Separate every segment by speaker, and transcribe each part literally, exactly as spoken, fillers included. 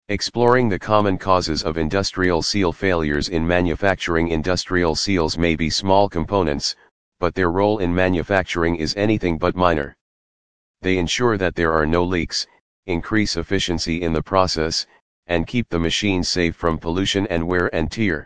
Speaker 1: Exploring the common causes of industrial seal failures in manufacturing. Industrial seals may be small components, but their role in manufacturing is anything but minor. They ensure that there are no leaks, increase efficiency in the process, and keep the machine safe from pollution and wear and tear.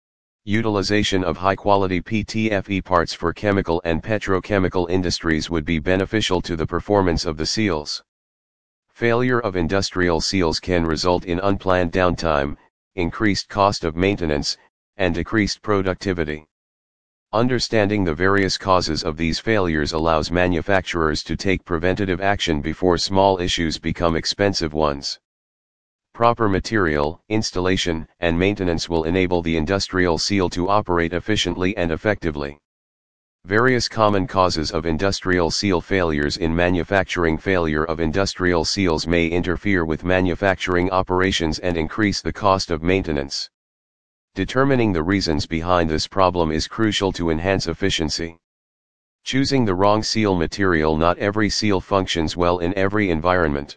Speaker 1: Utilization of high-quality P T F E parts for chemical and petrochemical industries would be beneficial to the performance of the seals. Failure of industrial seals can result in unplanned downtime, increased cost of maintenance, and decreased productivity. Understanding the various causes of these failures allows manufacturers to take preventative action before small issues become expensive ones. Proper material, installation, and maintenance will enable the industrial seal to operate efficiently and effectively. Various common causes of industrial seal failures in manufacturing. Failure of industrial seals may interfere with manufacturing operations and increase the cost of maintenance. Determining the reasons behind this problem is crucial to enhance efficiency. Choosing the wrong seal material. Not every seal functions well in every environment.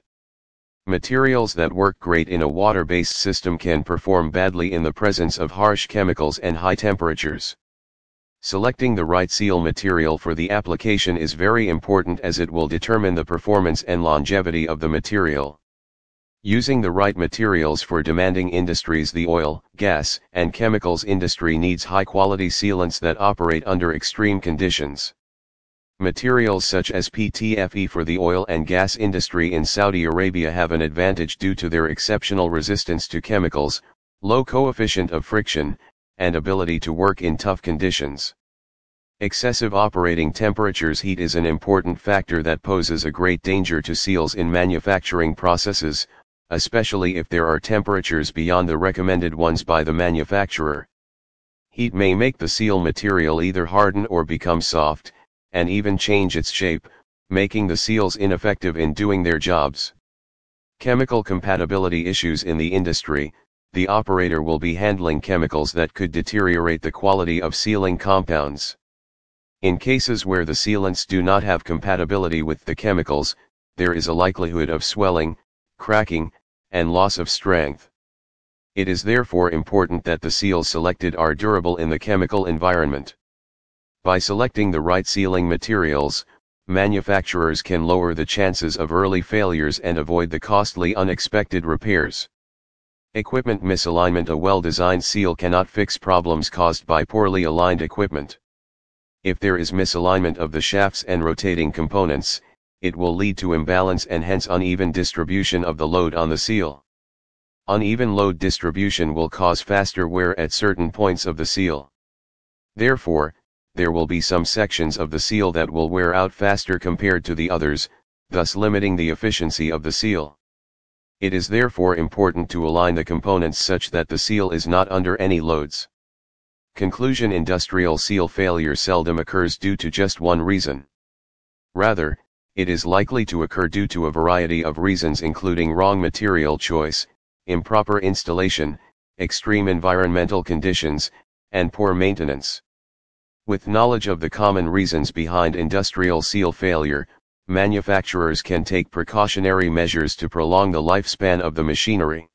Speaker 1: Materials that work great in a water-based system can perform badly in the presence of harsh chemicals and high temperatures. Selecting the right seal material for the application is very important, as it will determine the performance and longevity of the material. Using the right materials for demanding industries. The oil, gas, and chemicals industry needs high-quality sealants that operate under extreme conditions. Materials such as P T F E for the oil and gas industry in Saudi Arabia have an advantage due to their exceptional resistance to chemicals, low coefficient of friction, and ability to work in tough conditions. Excessive operating temperatures. Heat is an important factor that poses a great danger to seals in manufacturing processes, especially if there are temperatures beyond the recommended ones by the manufacturer. Heat may make the seal material either harden or become soft, and even change its shape, making the seals ineffective in doing their jobs. Chemical compatibility issues. In the industry, the operator will be handling chemicals that could deteriorate the quality of sealing compounds. In cases where the sealants do not have compatibility with the chemicals, there is a likelihood of swelling, cracking, and loss of strength. It is therefore important that the seals selected are durable in the chemical environment. By selecting the right sealing materials, manufacturers can lower the chances of early failures and avoid the costly unexpected repairs. Equipment misalignment. A well-designed seal cannot fix problems caused by poorly aligned equipment. If there is misalignment of the shafts and rotating components, it will lead to imbalance and hence uneven distribution of the load on the seal. Uneven load distribution will cause faster wear at certain points of the seal. Therefore, there will be some sections of the seal that will wear out faster compared to the others, thus limiting the efficiency of the seal. It is therefore important to align the components such that the seal is not under any loads. Conclusion. Industrial seal failure seldom occurs due to just one reason. Rather, it is likely to occur due to a variety of reasons, including wrong material choice, improper installation, extreme environmental conditions, and poor maintenance. With knowledge of the common reasons behind industrial seal failure, manufacturers can take precautionary measures to prolong the lifespan of the machinery.